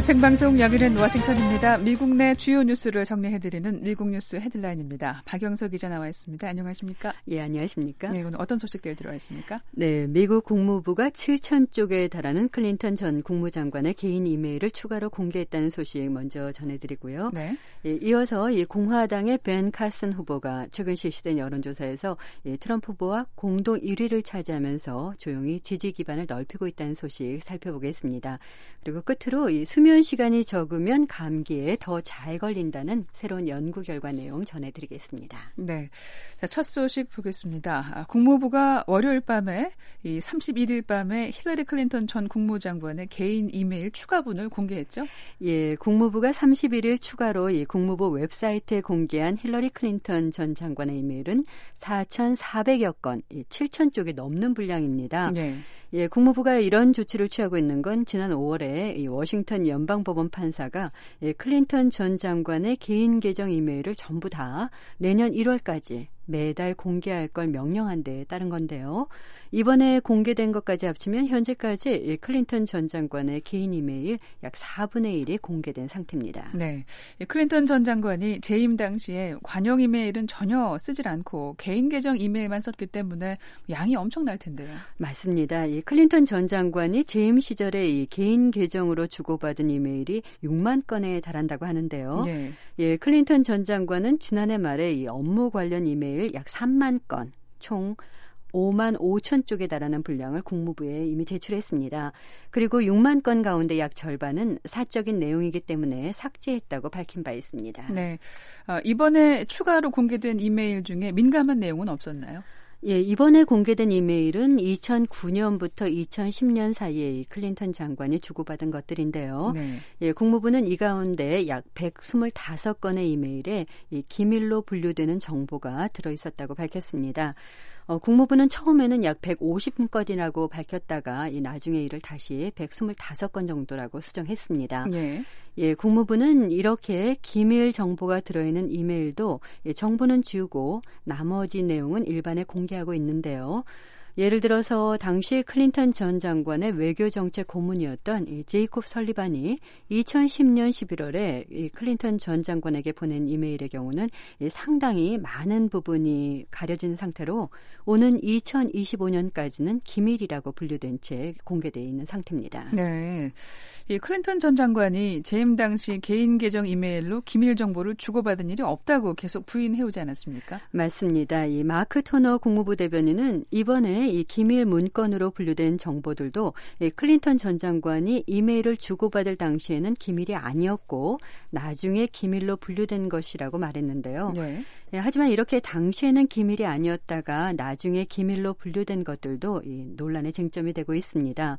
생방송 여기는 워싱턴입니다. 미국 내 주요 뉴스를 정리해드리는 미국 뉴스 헤드라인입니다. 박영서 기자 나와 있습니다. 안녕하십니까? 예, 안녕하십니까? 네, 오늘 어떤 소식들 들어와 있습니까? 네, 미국 국무부가 7천 쪽에 달하는 클린턴 전 국무장관의 개인 이메일을 추가로 공개했다는 소식 먼저 전해드리고요. 네. 예, 이어서 이 공화당의 벤 카슨 후보가 최근 실시된 여론조사에서 트럼프 후보와 공동 1위를 차지하면서 조용히 지지 기반을 넓히고 있다는 소식 살펴보겠습니다. 그리고 끝으로 이 수면 시간이 적으면 감기에 더 잘 걸린다는 새로운 연구 결과 내용 전해드리겠습니다. 네, 자, 첫 소식 보겠습니다. 국무부가 월요일 밤에 이 31일 밤에 힐러리 클린턴 전 국무장관의 개인 이메일 추가본을 공개했죠? 예, 국무부가 31일 추가로 이 국무부 웹사이트에 공개한 힐러리 클린턴 전 장관의 이메일은 4,400여 건, 7천 쪽이 넘는 분량입니다. 네. 예, 국무부가 이런 조치를 취하고 있는 건 지난 5월에 이 워싱턴 연방법원 판사가 클린턴 전 장관의 개인 계정 이메일을 전부 다 내년 1월까지 매달 공개할 걸 명령한 데 따른 건데요. 이번에 공개된 것까지 합치면 현재까지 클린턴 전 장관의 개인 이메일 약 4분의 1이 공개된 상태입니다. 네, 클린턴 전 장관이 재임 당시에 관용 이메일은 전혀 쓰질 않고 개인 계정 이메일만 썼기 때문에 양이 엄청날 텐데요. 맞습니다. 이 클린턴 전 장관이 재임 시절에 이 개인 계정으로 주고받은 이메일이 6만 건에 달한다고 하는데요. 네. 예, 클린턴 전 장관은 지난해 말에 이 업무 관련 이메일 약 3만 건, 총 5만 5천 쪽에 달하는 분량을 국무부에 이미 제출했습니다. 그리고 6만 건 가운데 약 절반은 사적인 내용이기 때문에 삭제했다고 밝힌 바 있습니다. 네, 이번에 추가로 공개된 이메일 중에 민감한 내용은 없었나요? 예, 이번에 공개된 이메일은 2009년부터 2010년 사이에 클린턴 장관이 주고받은 것들인데요. 네. 예, 국무부는 이 가운데 약 125건의 이메일에 이 기밀로 분류되는 정보가 들어있었다고 밝혔습니다. 국무부는 처음에는 약 150건이라고 밝혔다가 나중에 이를 다시 125건 정도라고 수정했습니다. 네. 예, 국무부는 이렇게 기밀 정보가 들어있는 이메일도 정보는 지우고 나머지 내용은 일반에 공개하고 있는데요. 예를 들어서 당시 클린턴 전 장관의 외교정책 고문이었던 제이콥 설리반이 2010년 11월에 이 클린턴 전 장관에게 보낸 이메일의 경우는 상당히 많은 부분이 가려진 상태로 오는 2025년까지는 기밀이라고 분류된 채 공개되어 있는 상태입니다. 네, 이 클린턴 전 장관이 재임 당시 개인 계정 이메일로 기밀 정보를 주고받은 일이 없다고 계속 부인해오지 않았습니까? 맞습니다. 이 마크 토너 국무부 대변인은 이번에 이 기밀 문건으로 분류된 정보들도 클린턴 전 장관이 이메일을 주고받을 당시에는 기밀이 아니었고 나중에 기밀로 분류된 것이라고 말했는데요. 네. 하지만 이렇게 당시에는 기밀이 아니었다가 나중에 기밀로 분류된 것들도 논란의 쟁점이 되고 있습니다.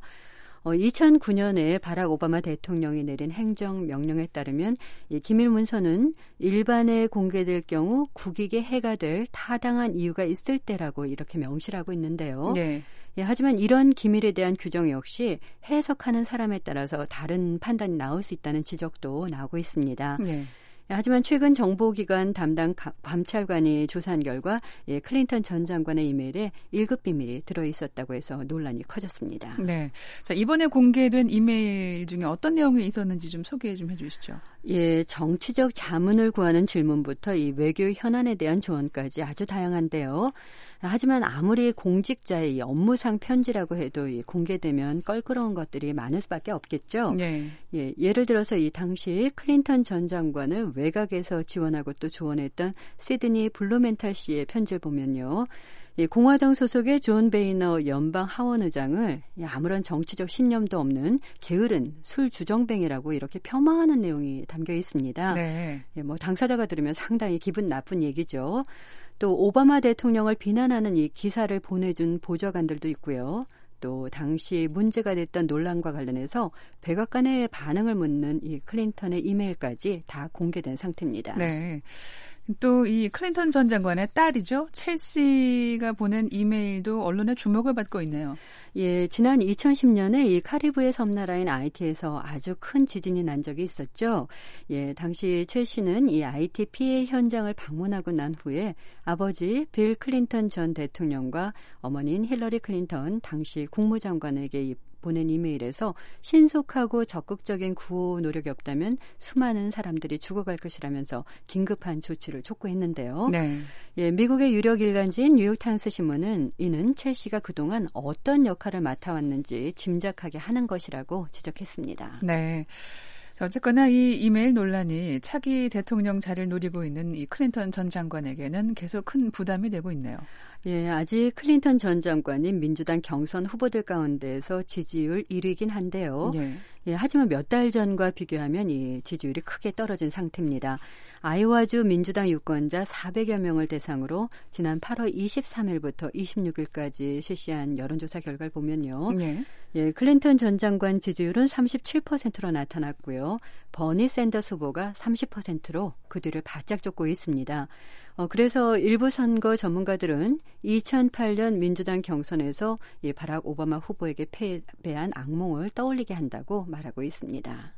2009년에 바락 오바마 대통령이 내린 행정명령에 따르면 이 기밀 문서는 일반에 공개될 경우 국익에 해가 될 타당한 이유가 있을 때라고 이렇게 명시를 하고 있는데요. 네. 예, 하지만 이런 기밀에 대한 규정 역시 해석하는 사람에 따라서 다른 판단이 나올 수 있다는 지적도 나오고 있습니다. 네. 하지만 최근 정보기관 담당 감찰관이 조사한 결과 클린턴 전 장관의 이메일에 1급 비밀이 들어있었다고 해서 논란이 커졌습니다. 네, 자, 이번에 공개된 이메일 중에 어떤 내용이 있었는지 좀 소개 좀 해주시죠. 예, 정치적 자문을 구하는 질문부터 이 외교 현안에 대한 조언까지 아주 다양한데요. 하지만 아무리 공직자의 업무상 편지라고 해도 공개되면 껄끄러운 것들이 많을 수밖에 없겠죠. 네. 예, 예를 들어서 이 당시 클린턴 전 장관을 외곽에서 지원하고 또 조언했던 시드니 블루멘탈 씨의 편지를 보면요. 공화당 소속의 존 베이너 연방 하원 의장을 아무런 정치적 신념도 없는 게으른 술 주정뱅이라고 이렇게 폄하하는 내용이 담겨 있습니다. 네. 뭐 당사자가 들으면 상당히 기분 나쁜 얘기죠. 또 오바마 대통령을 비난하는 이 기사를 보내준 보좌관들도 있고요. 또 당시 문제가 됐던 논란과 관련해서 백악관의 반응을 묻는 이 클린턴의 이메일까지 다 공개된 상태입니다. 네. 또 이 클린턴 전 장관의 딸이죠. 첼시가 보낸 이메일도 언론의 주목을 받고 있네요. 예, 지난 2010년에 이 카리브해 섬나라인 아이티에서 아주 큰 지진이 난 적이 있었죠. 예, 당시 첼시는 이 아이티 피해 현장을 방문하고 난 후에 아버지 빌 클린턴 전 대통령과 어머니인 힐러리 클린턴 당시 국무장관에게 보낸 이메일에서 신속하고 적극적인 구호 노력이 없다면 수많은 사람들이 죽어갈 것이라면서 긴급한 조치를 촉구했는데요. 네. 예, 미국의 유력 일간지인 뉴욕타임스 신문은 이는 첼시가 그동안 어떤 역할을 맡아왔는지 짐작하게 하는 것이라고 지적했습니다. 네. 어쨌거나 이 이메일 논란이 차기 대통령 자리를 노리고 있는 이 클린턴 전 장관에게는 계속 큰 부담이 되고 있네요. 예, 아직 클린턴 전 장관이 민주당 경선 후보들 가운데에서 지지율 1위이긴 한데요. 예, 하지만 몇 달 전과 비교하면 이 지지율이 크게 떨어진 상태입니다. 아이오와주 민주당 유권자 400여 명을 대상으로 지난 8월 23일부터 26일까지 실시한 여론조사 결과를 보면요. 예, 클린턴 전 장관 지지율은 37%로 나타났고요. 버니 샌더스 후보가 30%로 그 뒤를 바짝 쫓고 있습니다. 그래서 일부 선거 전문가들은 2008년 민주당 경선에서 이 바락 오바마 후보에게 패배한 악몽을 떠올리게 한다고 말하고 있습니다.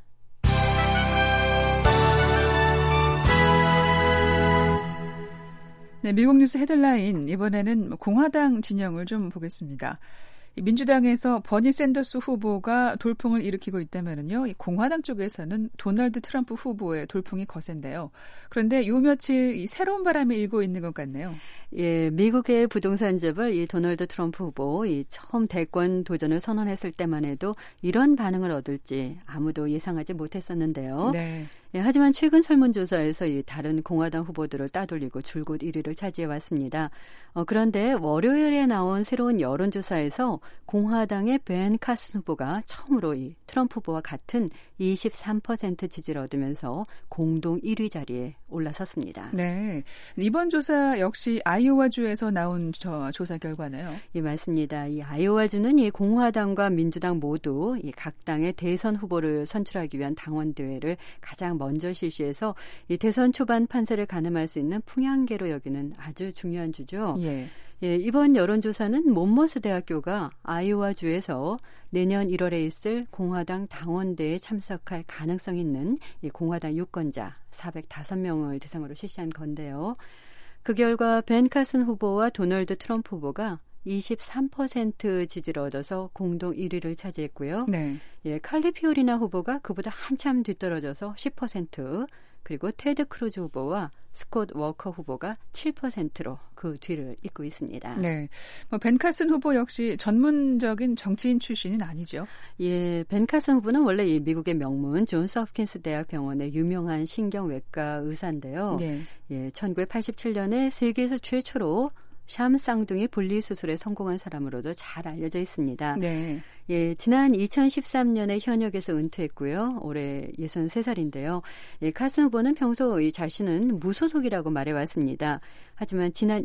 네, 미국 뉴스 헤드라인 이번에는 공화당 진영을 좀 보겠습니다. 민주당에서 버니 샌더스 후보가 돌풍을 일으키고 있다면요, 공화당 쪽에서는 도널드 트럼프 후보의 돌풍이 거센데요. 그런데 요 며칠 이 새로운 바람이 일고 있는 것 같네요. 예, 미국의 부동산 재벌 이 도널드 트럼프 후보 이 처음 대권 도전을 선언했을 때만 해도 이런 반응을 얻을지 아무도 예상하지 못했었는데요. 네. 예, 하지만 최근 설문조사에서 이 다른 공화당 후보들을 따돌리고 줄곧 1위를 차지해 왔습니다. 그런데 월요일에 나온 새로운 여론조사에서 공화당의 벤 카슨 후보가 처음으로 이 트럼프 후보와 같은 23% 지지를 얻으면서 공동 1위 자리에 올라섰습니다. 네, 이번 조사 역시 아이오와주에서 나온 조사 결과네요. 예, 맞습니다. 이 아이오와주는 이 공화당과 민주당 모두 이 각 당의 대선 후보를 선출하기 위한 당원 대회를 가장 먼저 실시해서 이 대선 초반 판세를 가늠할 수 있는 풍향계로 여기는 아주 중요한 주죠. 예, 이번 여론조사는 몬머스 대학교가 아이오와주에서 내년 1월에 있을 공화당 당원대회에 참석할 가능성 있는 이 공화당 유권자 405명을 대상으로 실시한 건데요. 그 결과 벤 카슨 후보와 도널드 트럼프 후보가 23% 지지를 얻어서 공동 1위를 차지했고요. 네. 예, 칼리 피오리나 후보가 그보다 한참 뒤떨어져서 10%, 그리고 테드 크루즈 후보와 스콧 워커 후보가 7%로 그 뒤를 잇고 있습니다. 네, 벤 카슨 후보 역시 전문적인 정치인 출신은 아니죠? 예, 벤 카슨 후보는 원래 이 미국의 명문 존스 홉킨스 대학 병원의 유명한 신경외과 의사인데요. 네. 예, 1987년에 세계에서 최초로 샴 쌍둥이 분리수술에 성공한 사람으로도 잘 알려져 있습니다. 네. 예, 지난 2013년에 현역에서 은퇴했고요. 올해 63살인데요. 예, 카슨 후보는 평소 이 자신은 무소속이라고 말해왔습니다. 하지만 지난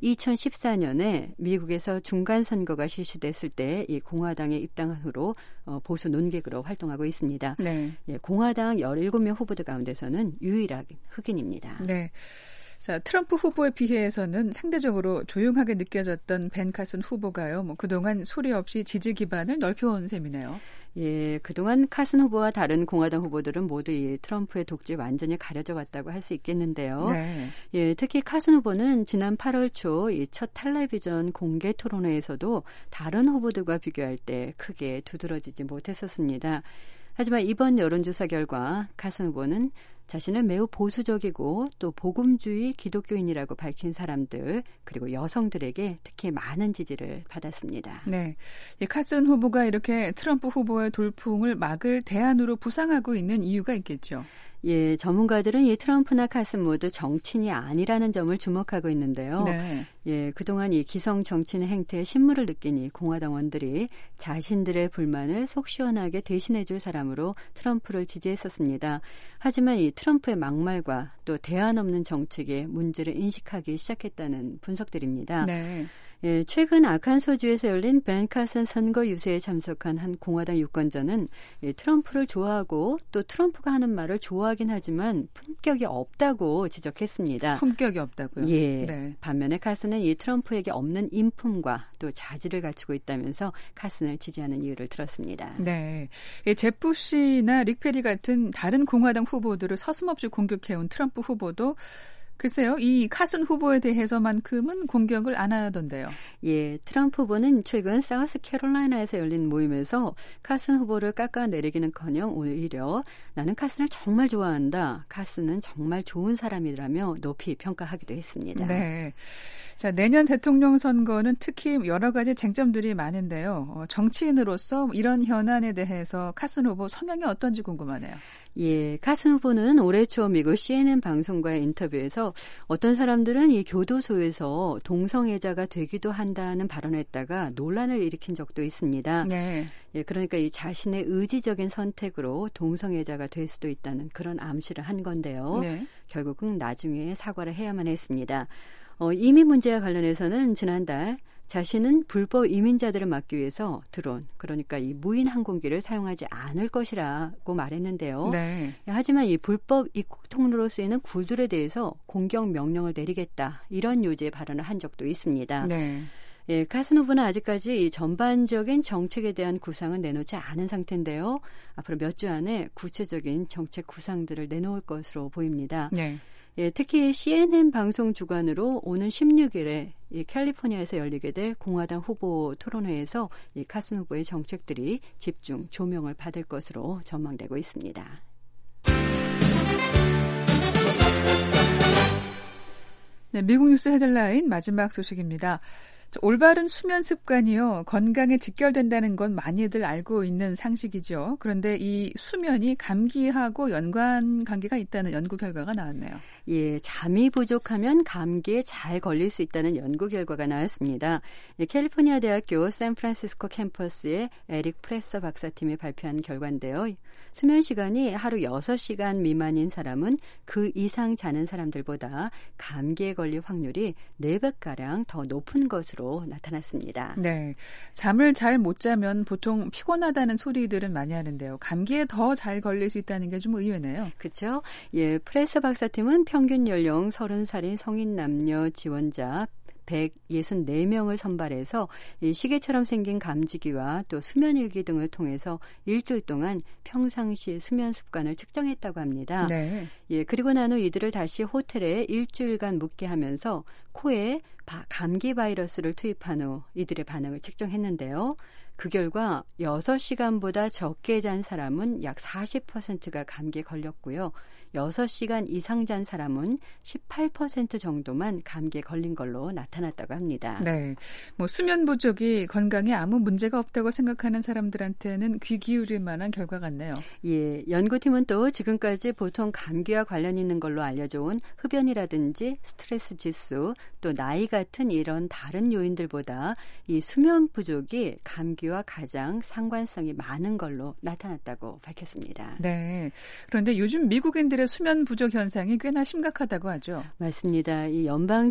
2014년에 미국에서 중간선거가 실시됐을 때 이 공화당에 입당한 후로 보수 논객으로 활동하고 있습니다. 네. 예, 공화당 17명 후보들 가운데서는 유일한 흑인입니다. 네. 자, 트럼프 후보에 비해서는 상대적으로 조용하게 느껴졌던 벤 카슨 후보가요. 그동안 소리 없이 지지 기반을 넓혀온 셈이네요. 예, 그동안 카슨 후보와 다른 공화당 후보들은 모두 이 트럼프의 독주에 완전히 가려져 왔다고 할 수 있겠는데요. 네. 예, 특히 카슨 후보는 지난 8월 초 이 첫 텔레비전 공개 토론회에서도 다른 후보들과 비교할 때 크게 두드러지지 못했었습니다. 하지만 이번 여론조사 결과 카슨 후보는 자신을 매우 보수적이고 또 복음주의 기독교인이라고 밝힌 사람들 그리고 여성들에게 특히 많은 지지를 받았습니다. 네, 카슨 후보가 이렇게 트럼프 후보의 돌풍을 막을 대안으로 부상하고 있는 이유가 있겠죠. 예, 전문가들은 이 트럼프나 카슨 모두 정치인이 아니라는 점을 주목하고 있는데요. 네. 예, 그동안 이 기성 정치인 행태에 신물을 느낀 이 공화당원들이 자신들의 불만을 속 시원하게 대신해줄 사람으로 트럼프를 지지했었습니다. 하지만 이 트럼프의 막말과 또 대안 없는 정책에 문제를 인식하기 시작했다는 분석들입니다. 네. 예, 최근 아칸소주에서 열린 벤 카슨 선거 유세에 참석한 한 공화당 유권자는 트럼프를 좋아하고 또 트럼프가 하는 말을 좋아하긴 하지만 품격이 없다고 지적했습니다. 품격이 없다고요? 예. 네. 반면에 카슨은 이 트럼프에게 없는 인품과 또 자질을 갖추고 있다면서 카슨을 지지하는 이유를 들었습니다. 네. 잽 부시나 릭 페리 같은 다른 공화당 후보들을 서슴없이 공격해온 트럼프 후보도 글쎄요, 이 카슨 후보에 대해서만큼은 공격을 안 하던데요. 예, 트럼프 후보는 최근 사우스캐롤라이나에서 열린 모임에서 카슨 후보를 깎아내리기는커녕 오히려 나는 카슨을 정말 좋아한다. 카슨은 정말 좋은 사람이라며 높이 평가하기도 했습니다. 네. 자, 내년 대통령 선거는 특히 여러 가지 쟁점들이 많은데요. 정치인으로서 이런 현안에 대해서 카슨 후보 성향이 어떤지 궁금하네요. 예, 카슨 후보는 올해 초 미국 CNN 방송과의 인터뷰에서 어떤 사람들은 이 교도소에서 동성애자가 되기도 한다는 발언을 했다가 논란을 일으킨 적도 있습니다. 네. 예, 그러니까 이 자신의 의지적인 선택으로 동성애자가 될 수도 있다는 그런 암시를 한 건데요. 네. 결국은 나중에 사과를 해야만 했습니다. 이민 문제와 관련해서는 지난달 자신은 불법 이민자들을 막기 위해서 드론, 그러니까 이 무인 항공기를 사용하지 않을 것이라고 말했는데요. 네. 하지만 이 불법 입국 통로로 쓰이는 굴들에 대해서 공격 명령을 내리겠다, 이런 요지의 발언을 한 적도 있습니다. 네. 예, 카슨 후보는 아직까지 이 전반적인 정책에 대한 구상은 내놓지 않은 상태인데요. 앞으로 몇 주 안에 구체적인 정책 구상들을 내놓을 것으로 보입니다. 네. 예, 특히 CNN 방송 주관으로 오는 16일에 이 캘리포니아에서 열리게 될 공화당 후보 토론회에서 이 카슨 후보의 정책들이 집중 조명을 받을 것으로 전망되고 있습니다. 네, 미국 뉴스 헤드라인 마지막 소식입니다. 올바른 수면 습관이요, 건강에 직결된다는 건 많이들 알고 있는 상식이죠. 그런데 이 수면이 감기하고 연관관계가 있다는 연구 결과가 나왔네요. 예, 잠이 부족하면 감기에 잘 걸릴 수 있다는 연구 결과가 나왔습니다. 예, 캘리포니아 대학교 샌프란시스코 캠퍼스의 에릭 프레서 박사팀이 발표한 결과인데요. 수면 시간이 하루 6시간 미만인 사람은 그 이상 자는 사람들보다 감기에 걸릴 확률이 4배가량 더 높은 것으로 나타났습니다. 네, 잠을 잘 못 자면 보통 피곤하다는 소리들은 많이 하는데요. 감기에 더 잘 걸릴 수 있다는 게 좀 의외네요. 그렇죠. 예, 프레서 박사팀은 평균 연령 30살인 성인 남녀 지원자 164명을 선발해서 시계처럼 생긴 감지기와 또 수면일기 등을 통해서 일주일 동안 평상시 수면 습관을 측정했다고 합니다. 네. 예, 그리고 난 후 이들을 다시 호텔에 일주일간 묵게 하면서 코에 감기 바이러스를 투입한 후 이들의 반응을 측정했는데요. 그 결과 6시간보다 적게 잔 사람은 약 40%가 감기에 걸렸고요. 6시간 이상 잔 사람은 18% 정도만 감기에 걸린 걸로 나타났다고 합니다. 네, 수면 부족이 건강에 아무 문제가 없다고 생각하는 사람들한테는 귀 기울일 만한 결과 같네요. 예, 연구팀은 또 지금까지 보통 감기와 관련 있는 걸로 알려져온 흡연이라든지 스트레스 지수, 또 나이 같은 이런 다른 요인들보다 이 수면 부족이 감기와 가장 상관성이 많은 걸로 나타났다고 밝혔습니다. 네, 그런데 요즘 미국인들의 수면 부족 현상이 꽤나 심각하다고 하죠. 맞습니다. 이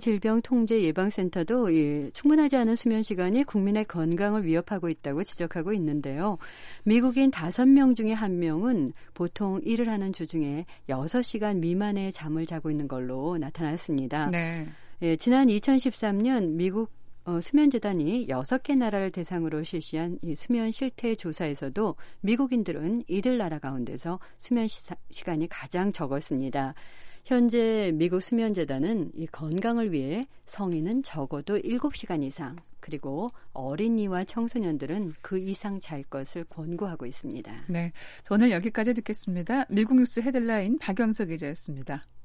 연방질병통제예방센터도 충분하지 않은 수면 시간이 국민의 건강을 위협하고 있다고 지적하고 있는데요. 미국인 5명 중에 1명은 보통 일을 하는 주 중에 6시간 미만의 잠을 자고 있는 걸로 나타났습니다. 네. 예, 지난 2013년 미국 수면재단이 6개 나라를 대상으로 실시한 이 수면 실태 조사에서도 미국인들은 이들 나라 가운데서 수면 시간이 가장 적었습니다. 현재 미국 수면재단은 이 건강을 위해 성인은 적어도 7시간 이상, 그리고 어린이와 청소년들은 그 이상 잘 것을 권고하고 있습니다. 네, 오늘 여기까지 듣겠습니다. 미국 뉴스 헤드라인 박영석 기자였습니다.